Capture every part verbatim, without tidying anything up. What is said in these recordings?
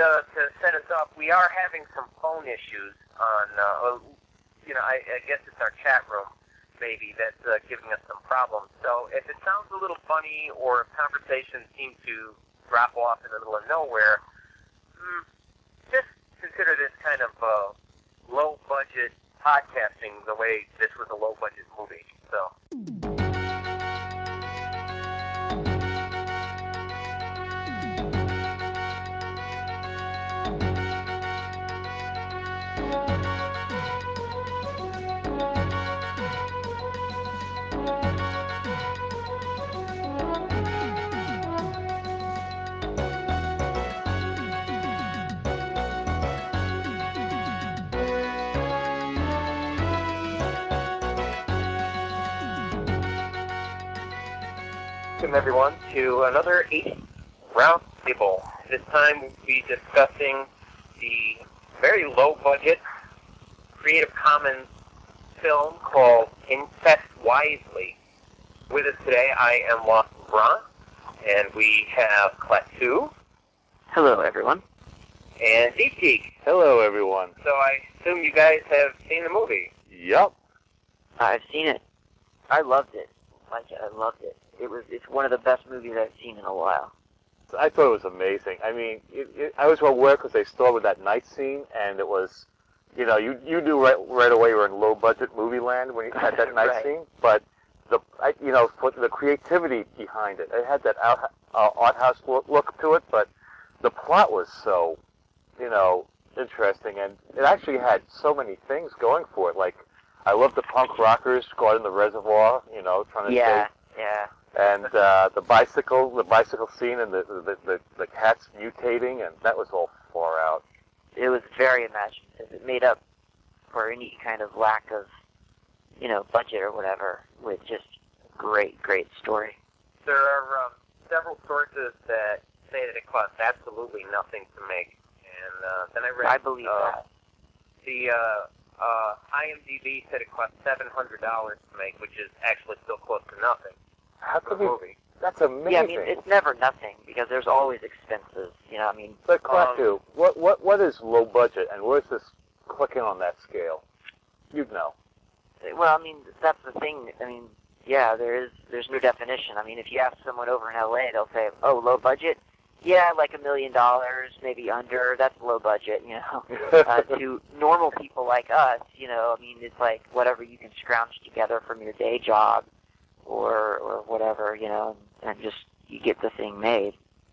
uh, to set us up, we are having some phone issues on, uh, you know, I, I guess it's our chat room, maybe, that's uh, giving us some problems. So if it sounds a little funny or if conversations seem to drop off in the middle of nowhere, mm, just consider this kind of uh, low-budget podcasting the way this was a low-budget movie. So. Welcome everyone to another eighth Round Table. This time we'll be discussing the very low budget Creative Commons film called Infest Wisely. With us today I am Lawson Braun, and we have Klaatu. Hello everyone. And Deep Geek. Hello everyone. So I assume you guys have seen the movie. Yep. I've seen it. I loved it. Like it, I loved it. It was. It's one of the best movies I've seen in a while. I thought it was amazing. I mean, it, it, I was aware because they started with that night scene, and it was, you know, you you knew right right away you were in low budget movie land when you had that night right. scene. But the, I, you know, for the creativity behind it, it had that out, uh, art house look, look to it, but the plot was so, you know, interesting, and it actually had so many things going for it. Like, I love the punk rockers guarding the reservoir, you know, trying to yeah, save. yeah. And uh, the bicycle, the bicycle scene, and the, the the the cats mutating, and that was all far out. It was very imaginative. It made up for any kind of lack of, you know, budget or whatever, with just great, great story. There are um, several sources that say that it cost absolutely nothing to make, and uh, then I read. I believe uh, that. The uh, uh, IMDb said it cost seven hundred dollars to make, which is actually still close to nothing. How for could the we? movie. That's amazing. Yeah, I mean, it's never nothing, because there's always expenses, you know, I mean... But Klaatu, um, what what what is low budget, and where's this clicking on that scale? You'd know. Well, I mean, that's the thing. I mean, yeah, there is, there's no definition. I mean, if you ask someone over in L A, they'll say, oh, low budget? Yeah, like a million dollars, maybe under. That's low budget, you know. uh, to normal people like us, you know, I mean, it's like whatever you can scrounge together from your day job or or whatever, you know, and just you get the thing made.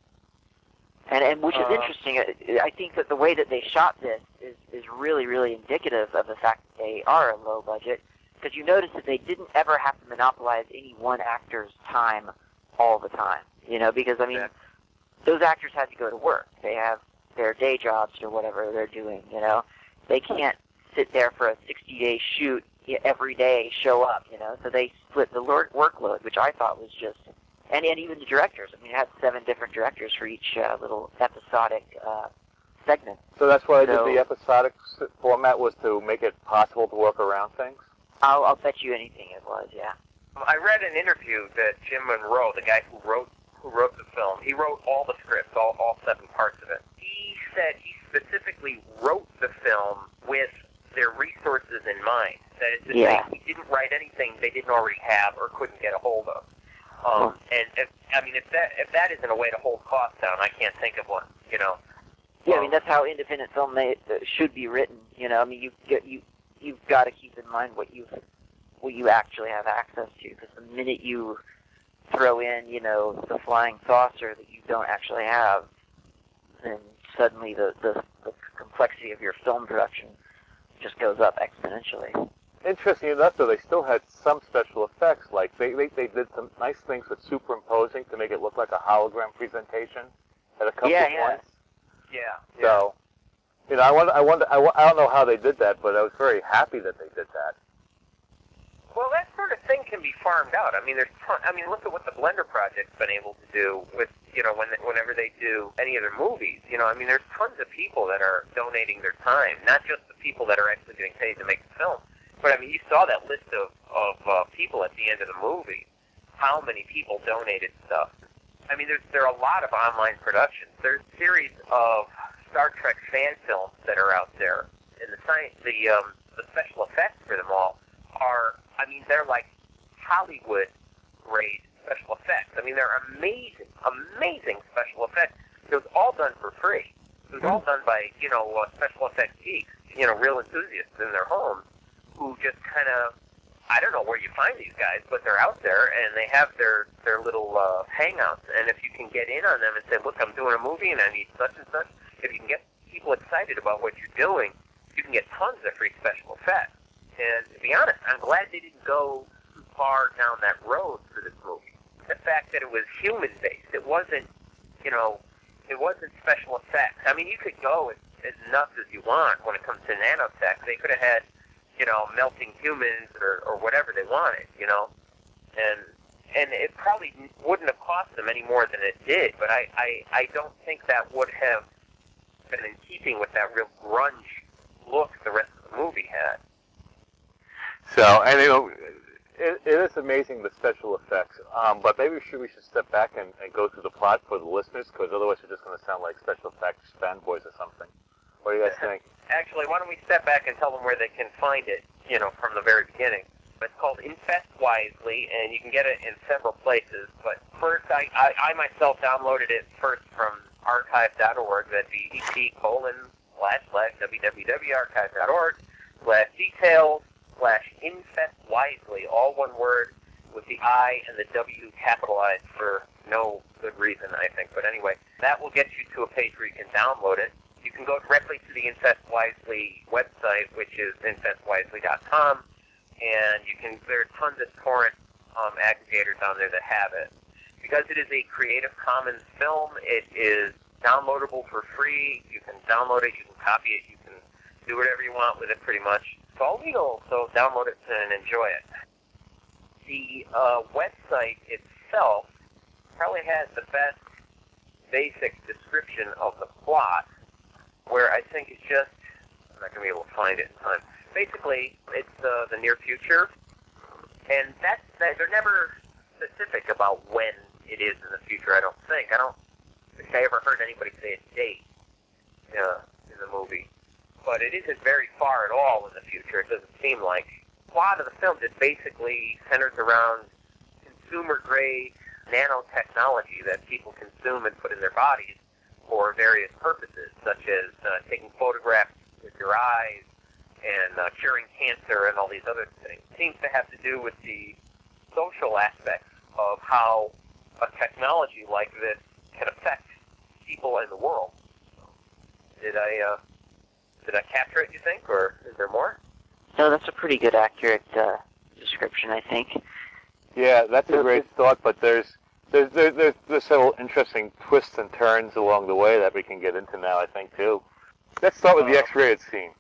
And and which is uh, interesting. I think that the way that they shot this is, is really, really indicative of the fact that they are a low budget, because you notice that they didn't ever have to monopolize any one actor's time all the time, you know, because, I mean, yeah. those actors had to go to work. They have their day jobs or whatever they're doing, you know. They can't sit there for a sixty-day shoot every day, show up, you know. So they split the workload, which I thought was just, and, and even the directors. I mean, it had seven different directors for each uh, little episodic uh, segment. So that's why so, I did the episodic format, was to make it possible to work around things? I'll, I'll bet you anything it was, yeah. I read an interview that Jim Monroe, the guy who wrote who wrote the film, he wrote all the scripts, all, all seven parts of it. He said he specifically wrote the film with their resources in mind. That is to yeah. say, he didn't write anything they didn't already have or couldn't get a hold of. Um, well, and if, I mean, if that if that isn't a way to hold costs down, I can't think of one. You know. Yeah, um, I mean that's how independent film may, uh, should be written. You know, I mean you you you've got to keep in mind what you what you actually have access to, because the minute you throw in, you know, the flying saucer that you don't actually have, then suddenly the, the, the complexity of your film production just goes up exponentially. Interesting enough, though, they still had some special effects. Like, they, they, they did some nice things with superimposing to make it look like a hologram presentation at a couple yeah, of yeah. points. Yeah, yeah. So, you know, I wonder, I wonder, I, I don't know how they did that, but I was very happy that they did that. Well, that sort of thing can be farmed out. I mean, there's ton, I mean, look at what the Blender Project's been able to do with, you know, when whenever they do any of their movies. You know, I mean, there's tons of people that are donating their time, not just the people that are actually getting paid to make the film. But I mean, you saw that list of of uh, people at the end of the movie. How many people donated stuff? I mean, there's there are a lot of online productions. There's a series of Star Trek fan films that are out there, and the science, the um, the special effects for them all are, I mean, they're like Hollywood grade special effects. I mean, they're amazing, amazing special effects. It was all done for free. It was all done by, you know, uh, special effects geeks, you know, real enthusiasts in their homes who just kind of, I don't know where you find these guys, but they're out there and they have their, their little uh, hangouts. And if you can get in on them and say, look, I'm doing a movie and I need such and such, if you can get people excited about what you're doing, you can get tons of free special effects. And to be honest, I'm glad they didn't go too far down that road for this movie. The fact that it was human-based, it wasn't, you know, it wasn't special effects. I mean, you could go as, as nuts as you want when it comes to nanotech. They could have had, you know, melting humans or, or whatever they wanted, you know. And and it probably wouldn't have cost them any more than it did, but I, I, I don't think that would have been in keeping with that real grunge look the rest of the movie had. So, and you know, it, it is amazing, the special effects, um, but maybe we should, we should step back and, and go through the plot for the listeners, because otherwise we're just going to sound like special effects fanboys or something. What do you guys think? Actually, why don't we step back and tell them where they can find it, you know, from the very beginning. It's called Infest Wisely, and you can get it in several places. But first, I, I, I myself downloaded it first from archive dot org. That'd be et colon slash slash www.archive dot org slash details slash Infest Wisely, all one word with the I and the W capitalized for no good reason, I think. But anyway, that will get you to a page where you can download it. You can go directly to the Infest Wisely website, which is infest wisely dot com, and you can, there are tons of torrent um, aggregators on there that have it. Because it is a Creative Commons film, it is downloadable for free. You can download it, you can copy it, you can do whatever you want with it pretty much. It's all legal, so download it and enjoy it. The uh, website itself probably has the best basic description of the plot, where I think it's just, I'm not going to be able to find it in time. Basically, it's uh, the near future, and that's, that, they're never specific about when it is in the future, I don't think. I don't think I ever heard anybody say a date uh, in the movie. But it isn't very far at all in the future, it doesn't seem like. The plot of the film just basically centers around consumer-grade nanotechnology that people consume and put in their bodies for various purposes, such as uh, taking photographs with your eyes and uh, curing cancer and all these other things. It seems to have to do with the social aspects of how a technology like this can affect people in the world. Did I uh, did I capture it, you think, or is there more? No, that's a pretty good, accurate uh, description, I think. Yeah, that's a great thought, but there's there's there's there's, there's several interesting twists and turns along the way that we can get into now, I think, too. Let's start with uh, the X-rated scene.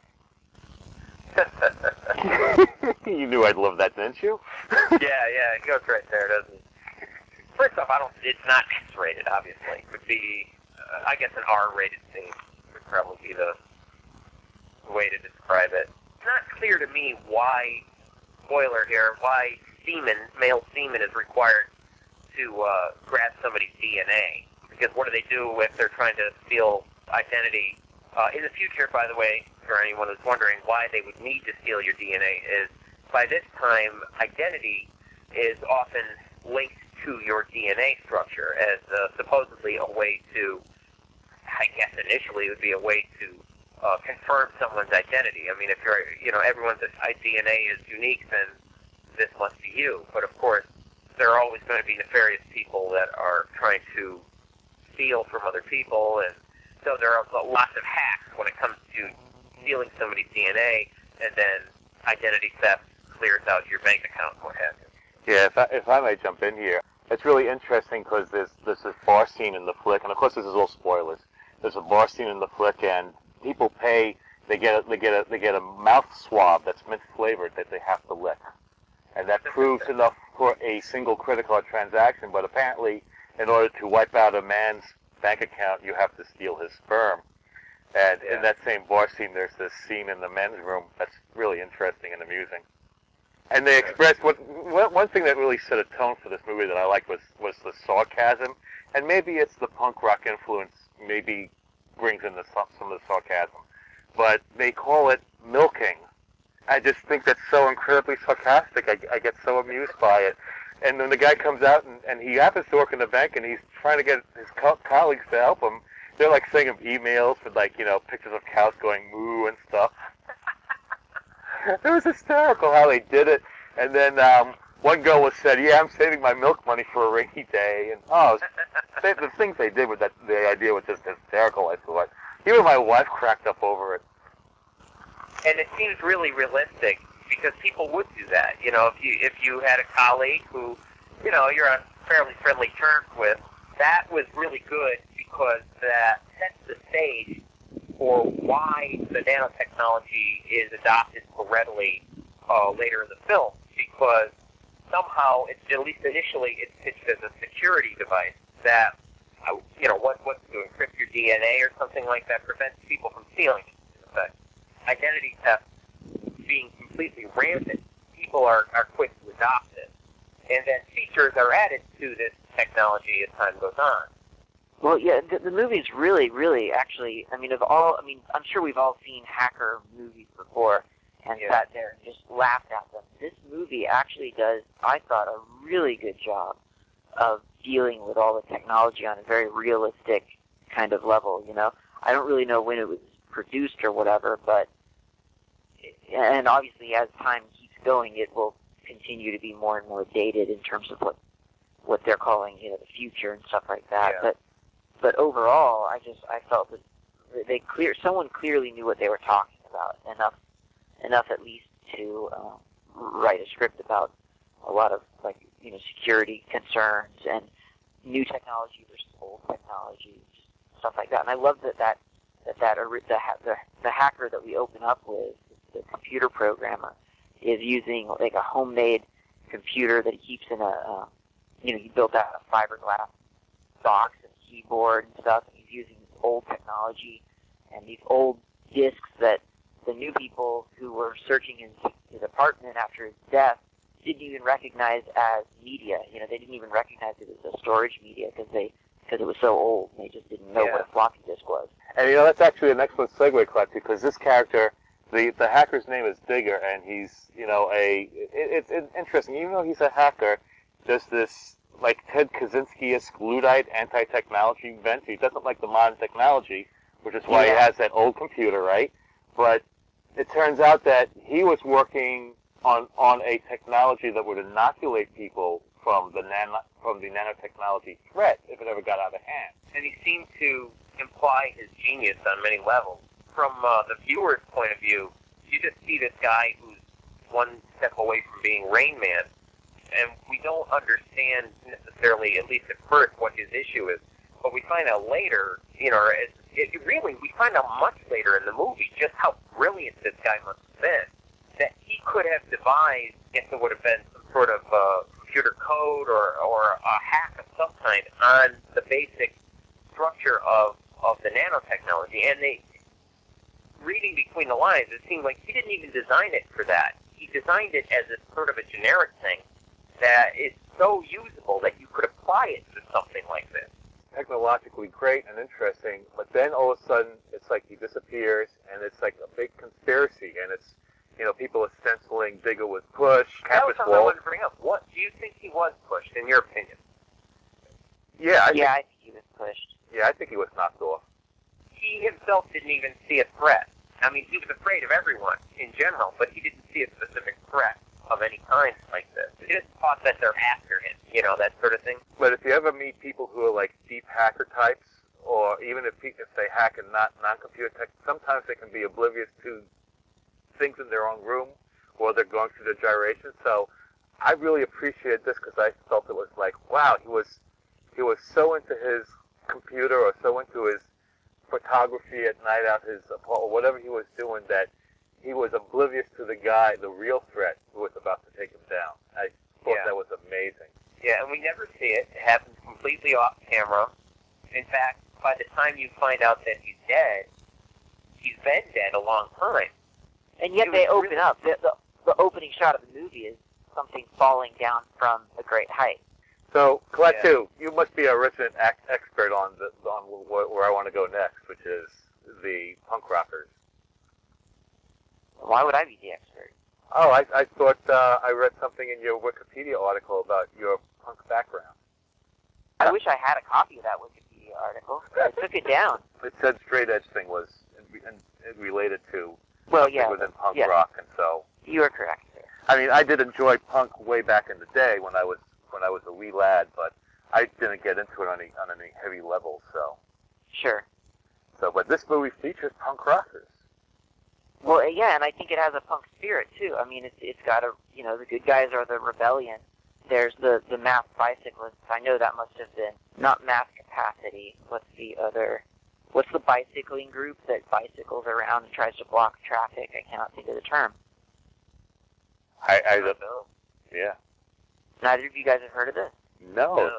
You knew I'd love that, didn't you? yeah, yeah, it goes right there, doesn't it? First off, I don't. It's not X-rated, obviously. It would be, uh, I guess, an R-rated scene would probably be the way to describe it. It's not clear to me why, spoiler here, why semen, male semen, is required to uh, grab somebody's D N A. Because what do they do if they're trying to steal identity? Uh, in the future, by the way, for anyone who's wondering why they would need to steal your D N A, is by this time, identity is often linked to your D N A structure as uh, supposedly a way to, I guess initially it would be a way to uh, confirm someone's identity. I mean, if you're, you know, everyone's D N A is unique, then this must be you. But of course, there are always going to be nefarious people that are trying to steal from other people, and so there are lots of hacks when it comes to stealing somebody's D N A, and then identity theft clears out your bank account and what have you. Yeah, if I, if I may jump in here, it's really interesting because there's, there's this bar scene in the flick, and of course this is all spoilers. There's a bar scene in the flick, and people pay. They get a, they get a they get a mouth swab that's mint flavored that they have to lick, and that proves enough for a single credit card transaction. But apparently, in order to wipe out a man's bank account, you have to steal his sperm. And yeah. In that same bar scene, there's this scene in the men's room that's really interesting and amusing. And they expressed what one thing that really set a tone for this movie that I liked was was the sarcasm, and maybe it's the punk rock influence, maybe brings in the, some of the sarcasm. But they call it milking. I just think that's so incredibly sarcastic. I, I get so amused by it. And then the guy comes out, and, and he happens to work in the bank, and he's trying to get his co- colleagues to help him. They're like sending him emails with like, you know, pictures of cows going moo and stuff. It was hysterical how they did it. And then um, one girl was said, "Yeah, I'm saving my milk money for a rainy day." And oh, they, the things they did with that, the idea was just hysterical. I thought. Even my wife cracked up over it. And it seems really realistic because people would do that. You know, if you if you had a colleague who, you know, you're on fairly friendly terms with, that was really good because that sets the stage for why the nanotechnology is adopted so readily uh, later in the film. Because somehow, it's at least initially, it's pitched as a security device that, uh, you know, what what's to encrypt your D N A or something like that prevents people from stealing it. In effect, identity theft being completely rampant, people are, are quick to adopt it. And then features are added to this technology as time goes on. Well, yeah, the, the movie's really, really, actually, I mean, of all, I mean, I'm sure we've all seen hacker movies before and yeah. sat there and just laughed at them. This movie actually does, I thought, a really good job of dealing with all the technology on a very realistic kind of level, you know? I don't really know when it was produced or whatever, but, and obviously as time keeps going, it will continue to be more and more dated in terms of what what they're calling, you know, the future and stuff like that. Yeah. But but overall, I just I felt that they clear someone clearly knew what they were talking about enough enough at least to um, write a script about a lot of like you know security concerns and new technology versus old technology, stuff like that. And I love that that that that the the, the hacker that we open up with, the computer programmer, is using like a homemade computer that he keeps in a, uh, you know, he built out a fiberglass box and keyboard and stuff. And he's using this old technology and these old discs that the new people who were searching his, his apartment after his death didn't even recognize as media. You know, they didn't even recognize it as a storage media because they because it was so old. And they just didn't know yeah. what a floppy disk was. And you know, that's actually an excellent segue, Clark, because this character. The the hacker's name is Digger, and he's, you know, a, it, it's it's interesting, even though he's a hacker, there's this, like, Ted Kaczynski-esque Luddite anti-technology bent. He doesn't like the modern technology, which is why Yeah. he has that old computer, right? But it turns out that he was working on on a technology that would inoculate people from the nano, from the nanotechnology threat if it ever got out of hand. And he seemed to imply his genius on many levels. From uh, the viewer's point of view, you just see this guy who's one step away from being Rain Man, and we don't understand necessarily, at least at first, what his issue is. But we find out later, you know, it, it really, we find out much later in the movie just how brilliant this guy must have been. That he could have devised, I guess it would have been some sort of uh, computer code or, or a hack of some kind on the basic structure of, of the nanotechnology. And they, reading between the lines, it seemed like he didn't even design it for that. He designed it as a sort of a generic thing that is so usable that you could apply it to something like this. Technologically great and interesting, but then all of a sudden it's like he disappears, and it's like a big conspiracy, and it's, you know, people are stenciling Digger was pushed, That was Campus something I Wall. wanted to bring up. What do you think he was pushed, in your opinion? Yeah, I yeah, think, I think he was pushed. yeah, I think he was knocked off. He himself didn't even see a threat. I mean, he was afraid of everyone in general, but he didn't see a specific threat of any kind like this. He just thought that they're after him, you know, that sort of thing. But if you ever meet people who are like deep hacker types, or even if, pe- if they hack in not non-computer tech, sometimes they can be oblivious to things in their own room, or they're going through the gyrations. So I really appreciated this because I felt it was like, wow, he was he was so into his computer or so into his photography at night out his or whatever he was doing that he was oblivious to the guy, the real threat who was about to take him down. I thought Yeah. that was amazing. Yeah, and we never see it. It happens completely off camera. In fact, by the time you find out that he's dead, he's been dead a long time. And yet It they was open really- up. The, the, the opening shot of the movie is something falling down from a great height. So, Colette, Yeah. too, you must be a resident ac- expert on the on wh- where I want to go next, which is the punk rockers. Why would I be the expert? Oh, I, I thought uh, I read something in your Wikipedia article about your punk background. I wish I had a copy of that Wikipedia article. I took it down. It said straight edge thing was in, in, in related to Well, something yeah, within punk yeah. rock, and so You are correct, sir. I mean, I did enjoy punk way back in the day when I was when I was a wee lad, but I didn't get into it on any on any heavy level. So, Sure. so, but this movie features punk rockers. Well, uh, yeah, and I think it has a punk spirit too. I mean, it's it's got a you know the good guys are the rebellion. There's the the mass bicyclists. I know that must have been not mass capacity. What's the other? What's the bicycling group that bicycles around and tries to block traffic? I cannot think of the term. I, I, don't know. yeah, Neither of you guys have heard of this. no, No, no.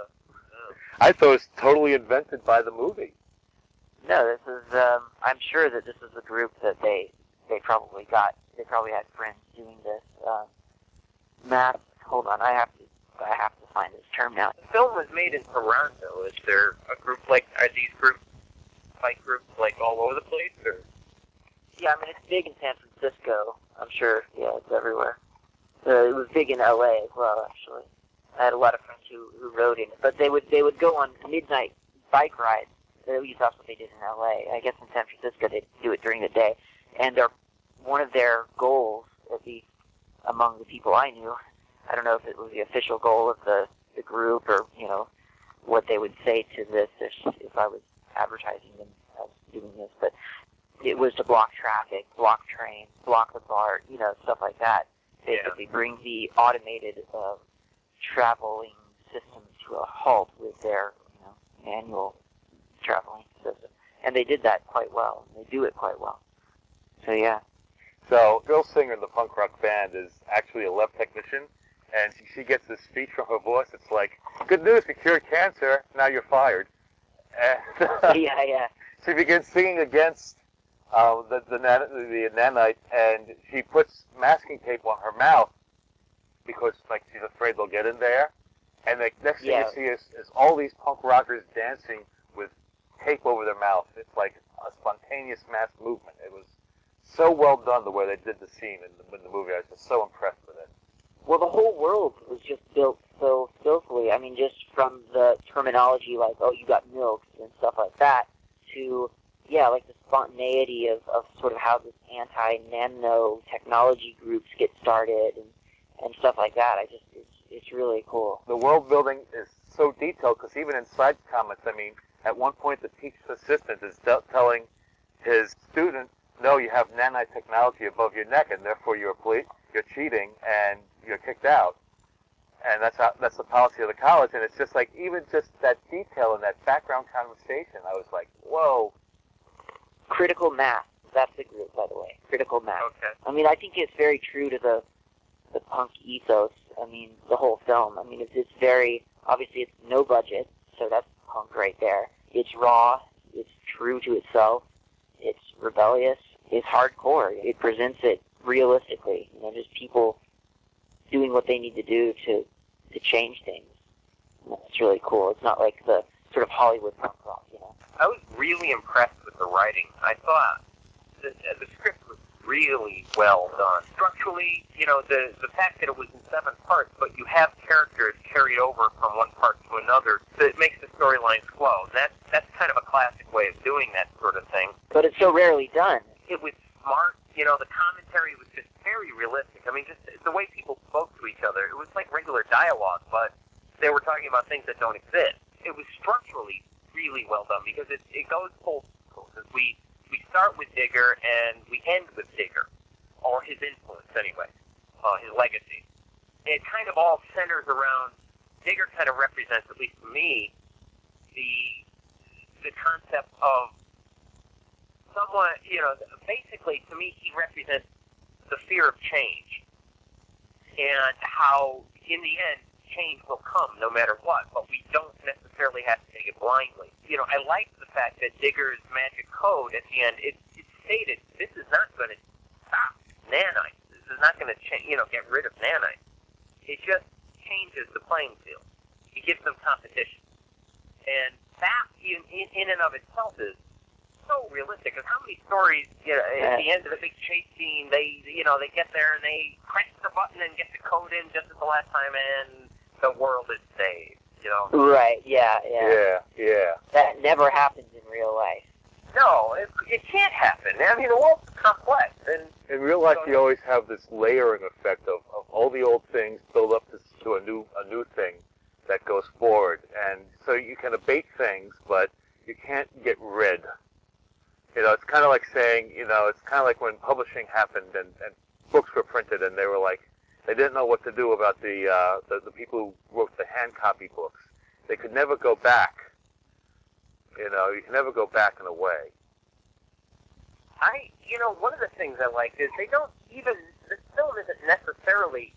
I thought it was totally invented by the movie. No, this is. Um, I'm sure that this is a group that they they probably got. They probably had friends doing this. Um, mass. Hold on, I have to. I have to find this term now. The film was made in Toronto. Is there a group like, are these groups, bike groups, like all over the place, or? Yeah, I mean it's big in San Francisco. I'm sure. Yeah, it's everywhere. Uh, it was big in L A as well, actually. I had a lot of friends who who rode in it, but they would they would go on midnight bike rides. At least that's what they did in L A. I guess in San Francisco they do it during the day, and their one of their goals, at least among the people I knew, I don't know if it was the official goal of the the group or you know what they would say to this if if I was advertising them as doing this, but it was to block traffic, block trains, block the BART, you know, stuff like that. Basically, Yeah. bring the automated uh, traveling system to a halt with their, you know, manual traveling system. And they did that quite well. They do it quite well. So yeah. So, girl singer in the punk rock band is actually a lab technician, and she, she gets this speech from her boss. It's like, "Good news, we cured cancer. Now you're fired." And yeah, yeah. she begins singing against uh, the the, nan- the nanite, and she puts masking tape on her mouth because like she's afraid they'll get in there. And the next thing Yeah. you see is, is all these punk rockers dancing with tape over their mouth. It's like a spontaneous mass movement. It was so well done the way they did the scene in the, in the movie. I was just so impressed with it. Well, the whole world was just built so skillfully. I mean, just from the terminology like, oh, you got milks and stuff like that, to, yeah, like the spontaneity of, of sort of how this anti-nanotechnology groups get started and, and stuff like that. I just, it's, it's really cool. The world building is so detailed because even in side comments, I mean, at one point the teacher's assistant is t- telling his student, no, you have nanotechnology above your neck, and therefore you're ple- you're cheating and you're kicked out. And that's how, that's the policy of the college. And it's just like even just that detail in that background conversation, I was like, whoa. Critical Mass. That's the group, by the way. Critical Mass. Okay. I mean, I think it's very true to the the punk ethos. I mean, the whole film. I mean, it's, it's very, obviously it's no budget, so that's punk right there. It's raw. It's true to itself. It's rebellious. It's hardcore. It presents it realistically. You know, just people doing what they need to do to to change things. And it's really cool. It's not like the sort of Hollywood punk rock, you know. I was really impressed with the writing. I thought the, the script was really well done. Structurally, you know, the the fact that it was in seven parts, but you have characters carried over from one part to another, that makes the storylines flow. And that's, that's kind of a classic way of doing that sort of thing. But it's so rarely done. It was smart. You know, the commentary was just very realistic. I mean, just the way people spoke to each other, it was like regular dialogue, but they were talking about things that don't exist. It was structurally really well done because it, it goes full circle. We we start with Digger and we end with Digger, or his influence anyway, uh, his legacy. It kind of all centers around Digger. Kind of represents, at least to me, the the concept of somewhat, you know, basically to me he represents the fear of change and how in the end change will come no matter what, but we don't necessarily have to take it blindly. You know, I like the fact that Digger's magic code at the end, it, it stated this is not going to stop nanites. This is not going to, cha- you know, get rid of nanites. It just changes the playing field. It gives them competition. And that, in, in, in and of itself, is so realistic. Because how many stories, you know, at the end of the big chase scene, they, you know, they get there and they press the button and get the code in just at the last time, and the world is saved. You know? Right, yeah, yeah. Yeah, yeah. That never happens in real life. No, it, it can't happen. I mean, the world's complex. And in real life, so, you always have this layering effect of, of all the old things build up to, to a new a new thing that goes forward. And so you can abate things, but you can't get rid. You know, it's kind of like saying, you know, it's kind of like when publishing happened and, and books were printed and they were like, they didn't know what to do about the, uh, the the people who wrote the hand copy books. They could never go back. You know, you can never go back in a way. I, you know, one of the things I like is they don't even, the film isn't necessarily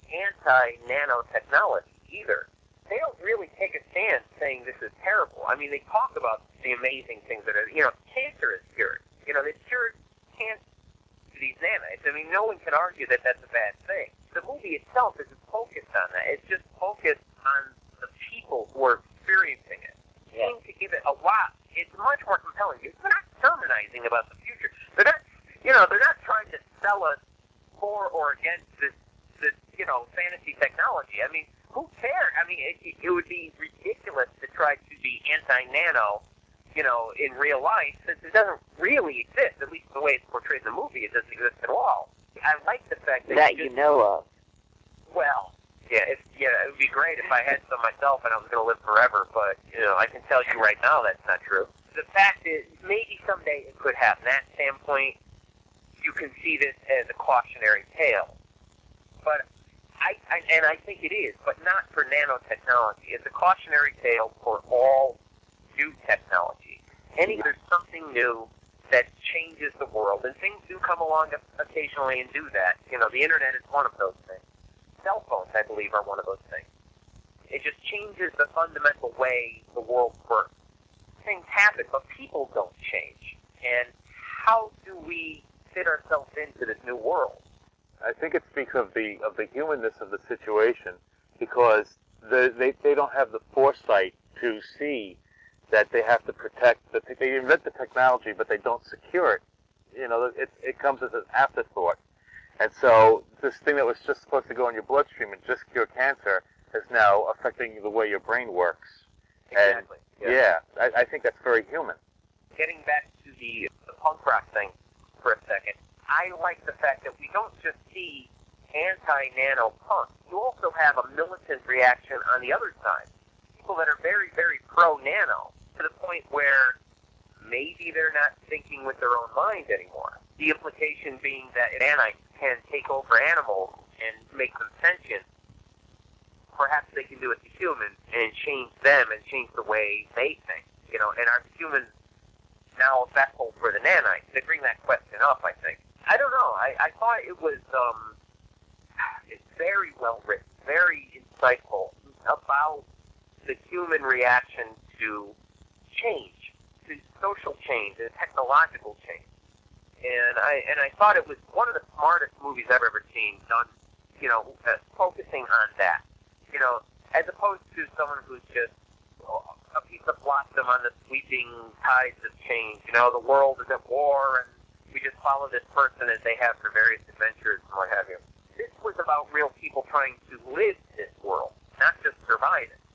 anti-nanotechnology either. They don't really take a stand saying this is terrible. I mean, they talk about the amazing things that are, you know, cancer is cured. You know, they cured cancer to these nanites. I mean, no one can argue that that's a bad thing. The movie itself isn't focused on that. It's just focused on the people who are experiencing it. Yeah. To give it a lot, it's much more compelling. They're not sermonizing about the future. They're not, you know, they're not trying to sell us for or against this, this, you know, fantasy technology. I mean, who cares? I mean, it, it would be ridiculous to try to be anti-nano, you know, in real life, since it doesn't really exist. At least the way it's portrayed in the movie, it doesn't exist at all. I like the fact that, that you, you know of. Well, yeah, it's, yeah, it would be great if I had some myself and I was going to live forever, but, you know, I can tell you right now that's not true. The fact is, maybe someday it could happen. That standpoint, you can see this as a cautionary tale. But, I, I and I think it is, but not for nanotechnology. It's a cautionary tale for all new technology. Any, there's something new that changes the world, and things do come along occasionally and do that. You know, the internet is one of those things. Cell phones, I believe, are one of those things. It just changes the fundamental way the world works. Things happen, but people don't change. And how do we fit ourselves into this new world? I think it speaks of the of the humanness of the situation, because the, they they don't have the foresight to see that they have to protect. The, they invent the technology, but they don't secure it. You know, it it comes as an afterthought. And so this thing that was just supposed to go in your bloodstream and just cure cancer is now affecting the way your brain works. Exactly. And, yeah, yeah I, I think that's very human. Getting back to the, the punk rock thing for a second, I like the fact that we don't just see anti-nano punk. You also have a militant reaction on the other side. People that are very, very pro-nano, to the point where maybe they're not thinking with their own mind anymore. The implication being that nanites can take over animals and make them sentient. Perhaps they can do it to humans and change them and change the way they think. You know, and are humans now a vessel for the nanites? They bring that question up, I think. I don't know. I, I thought it was um, it's very well written, very insightful about the human reaction to change, to social change and technological change. And I and I thought it was one of the smartest movies I've ever seen done, you know, uh, focusing on that. You know, as opposed to someone who's just a piece of blossom on the sweeping tides of change. You know, the world is at war, and we just follow this person as they have their various adventures and what have you. This was about real people trying to live this world, not just survive it.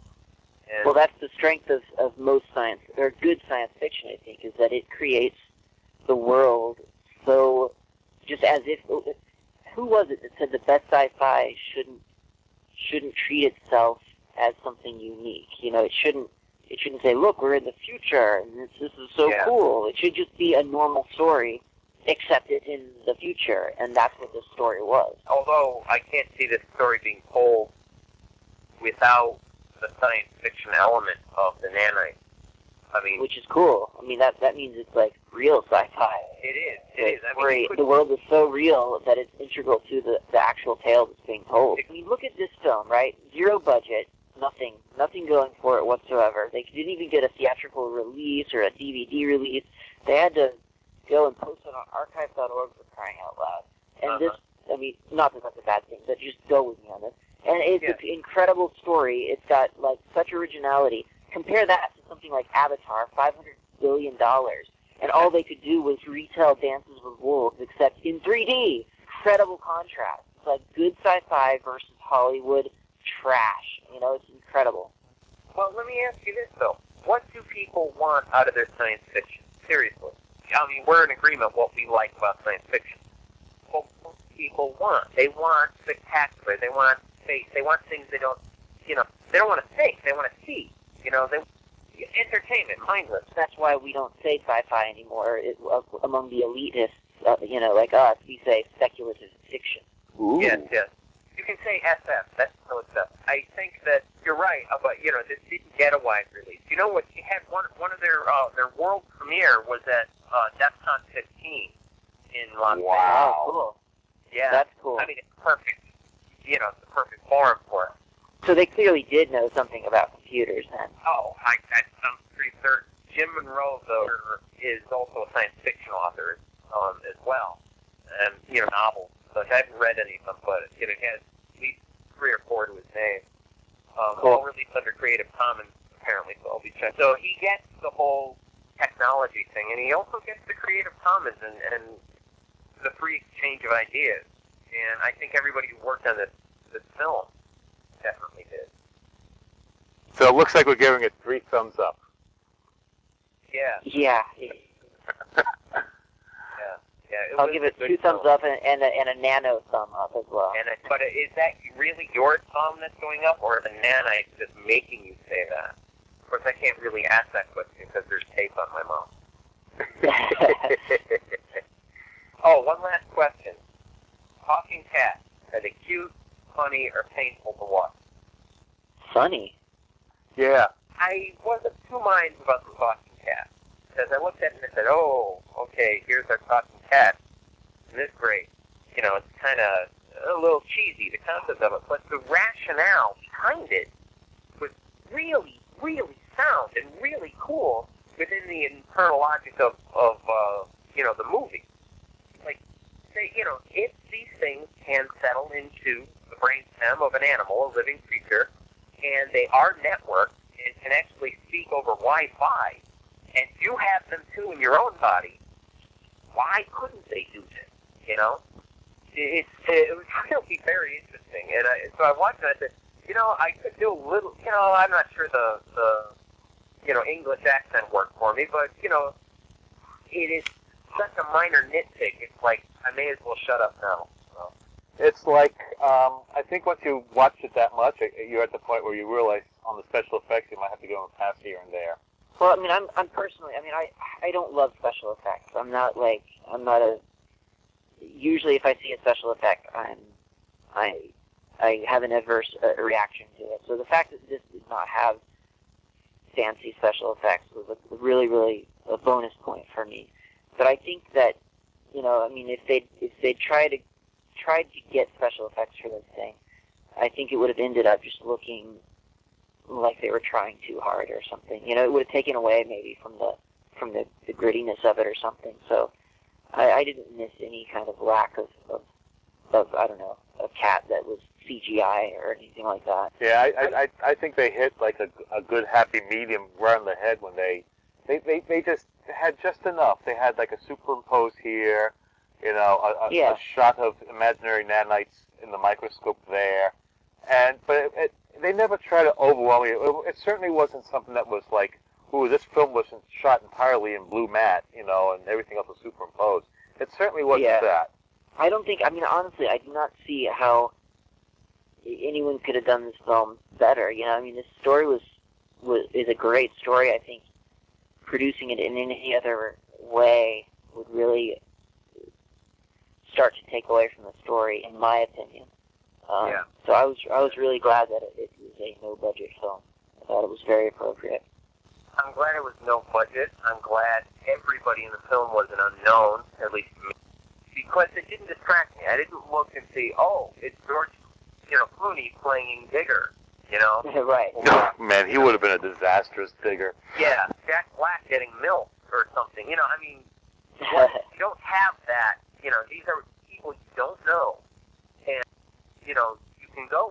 And well, that's the strength of, of most science, or good science fiction, I think, is that it creates the world so, just as if, who was it that said the best sci-fi shouldn't shouldn't treat itself as something unique? You know, it shouldn't it shouldn't say, look, we're in the future, and this, this is so yeah. cool. It should just be a normal story, except it's in the future, and that's what this story was. Although I can't see this story being told without the science fiction element of the nanites. I mean, which is cool. I mean, that that means it's like real sci-fi. It is. It is. I mean, the world is so real that it's integral to the, the actual tale that's being told. I mean, look at this film, right? Zero budget, nothing, nothing going for it whatsoever. They didn't even get a theatrical release or a D V D release. They had to go and post it on archive dot org for crying out loud. And uh-huh. this, I mean, not that that's a bad thing, but just go with me on this. And it's Yeah. an incredible story. It's got, like, such originality. Compare that to something like Avatar, five hundred billion dollars. And all they could do was retell Dances with Wolves, except in three D. Incredible contrast. It's like good sci-fi versus Hollywood trash. You know, it's incredible. Well, let me ask you this, though. What do people want out of their science fiction? Seriously. I mean, we're in agreement what we like about science fiction. What people want? They want spectacular. They want space. They want things they don't, you know, they don't want to think. They want to see. You know, they entertainment, mindless. That's why we don't say sci-fi anymore. It, uh, among the elitists, uh, you know, like us, we say speculative fiction. Ooh. Yes, yes. You can say S F. That's no stuff. I think that you're right about, you know, this didn't get a wide release. You know what? You had one one of their uh, their world premiere was at uh, DEFCON fifteen in Las Vegas. Wow. Oh, cool. Yeah. That's cool. I mean, it's perfect. You know, it's the perfect forum for it. So they clearly did know something about computers then. Oh, I, I, I'm pretty certain. Jim Monroe, though, is also a science fiction author um, as well, and you know, novels. So I haven't read any of them, but you know, he has at least three or four to his name. Um, Cool. All released under Creative Commons, apparently. So I'll be checking. So he gets the whole technology thing, and he also gets the Creative Commons and, and the free exchange of ideas. And I think everybody who worked on this this film definitely did. So it looks like we're giving it three thumbs up. Yeah. Yeah. Yeah. Yeah. It I'll was give a it good two thumbs film. up and, and, a, and a nano thumb up as well. And it, but is that really your thumb that's going up, or the nanites just making you say that? Of course, I can't really ask that question because there's tape on my mouth. Oh, one last question. Talking cats, are they cute, funny, or painful to watch? Funny. Yeah. I was of two minds about the talking cat. Because I looked at it and I said, oh, okay, here's our talking cat. And it's great. You know, it's kind of a little cheesy, the concept of it. But the rationale behind it was really, really sound and really cool within the internal logic of, of uh, you know, the movie. Like, say, you know, if these things can settle into the brainstem of an animal, a living creature, and they are networked and can actually speak over Wi-Fi, and you have them too in your own body, why couldn't they do this? You know, it, it was really very interesting. And I, so I watched it. I said, you know, I could do a little. You know, I'm not sure the the you know English accent worked for me, but you know, it is such a minor nitpick. It's like I may as well shut up now. So. It's like, um, I think once you watch it that much, you're at the point where you realize on the special effects you might have to go and pass here and there. Well, I mean, I'm I'm personally, I mean, I I don't love special effects. I'm not like I'm not a. Usually, if I see a special effect, I'm I I have an adverse uh, reaction to it. So the fact that this did not have fancy special effects was a really really a bonus point for me. But I think that you know, I mean, if they if they try to tried to get special effects for this thing, I think it would have ended up just looking like they were trying too hard or something. You know, it would have taken away maybe from the from the, the grittiness of it or something. So I, I didn't miss any kind of lack of, of, of, I don't know, a cat that was C G I or anything like that. Yeah, I I, I think they hit like a, a good happy medium right on the head when they, they, they, they just had just enough. They had like a superimpose here, you know, a, a, Yeah. a shot of imaginary nanites in the microscope there. And but it, it, they never try to overwhelm you. It, it certainly wasn't something that was like, ooh, this film wasn't shot entirely in blue matte, you know, and everything else was superimposed. It certainly wasn't Yeah. that. I don't think, I mean, honestly, I do not see how anyone could have done this film better. You know, I mean, this story was, was is a great story. I think producing it in any other way would really start to take away from the story, in my opinion. Um, Yeah. So I was I was really glad that it, it was a no-budget film. I thought it was very appropriate. I'm glad it was no budget. I'm glad everybody in the film was an unknown, at least to me, because it didn't distract me. I didn't look and see, oh, it's George, you know, Clooney playing Digger, you know? Right. Oh, man, he would have been a disastrous Digger. Yeah, Jack Black getting milk or something. You know, I mean, what, you don't have that. You know, these are people you don't know, and you know you can go with that.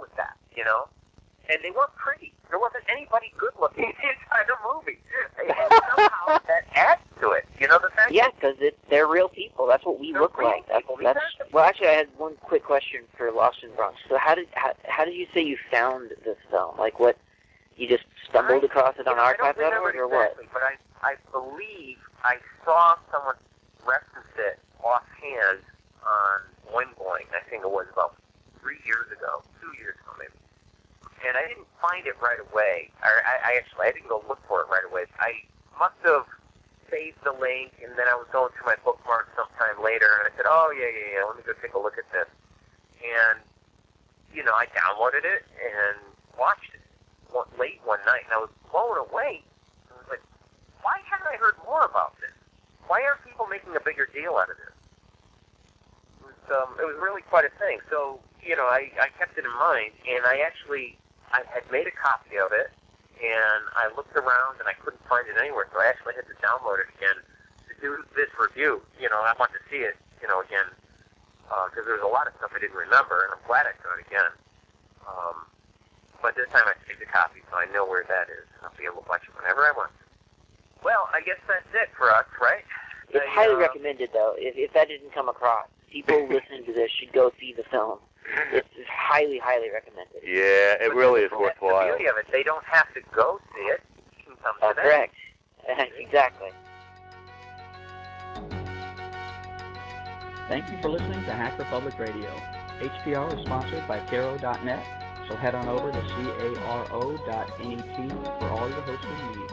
you know? And they weren't pretty. There wasn't anybody good looking in the entire movie. And somehow that adds to it. You know the fact? Yeah, because they're real people. That's what we They're look real like. That's, people, that's, exactly. well, actually, I had one quick question for Lost in the Bronx. So how did how, how did you say you found this film? Like, what, you just stumbled I, across it on you know, archive dot org or what? Exactly, but I, I believe I saw someone reference it offhand on Boing Boing. I think it was about three years ago, two years ago maybe. And I didn't find it right away. Or I, I actually, I didn't go look for it right away. I must have saved the link, and then I was going through my bookmarks sometime later, and I said, oh, yeah, yeah, yeah, let me go take a look at this. And, you know, I downloaded it and watched it one, late one night, and I was blown away. I was like, why haven't I heard more about this? Why aren't people making a bigger deal out of this? It was, um, it was really quite a thing. So, you know, I, I kept it in mind, and I actually... I had made a copy of it, and I looked around, and I couldn't find it anywhere, so I actually had to download it again to do this review. You know, I wanted to see it, you know, again, because uh, there was a lot of stuff I didn't remember, and I'm glad I saw it again. Um, but this time I saved a copy, so I know where that is, and I'll be able to watch it whenever I want. Well, I guess that's it for us, right? It's I, highly uh, recommended, though. If, if that didn't come across, people listening to this should go see the film. It's highly, highly recommended. Yeah, it but really is that's worthwhile. the beauty of it. They don't have to go see it. You can come That's to correct. Exactly. Thank you for listening to Hacker Public Radio. H P R is sponsored by Caro dot net, so head on over to caro dot net for all your hosting needs.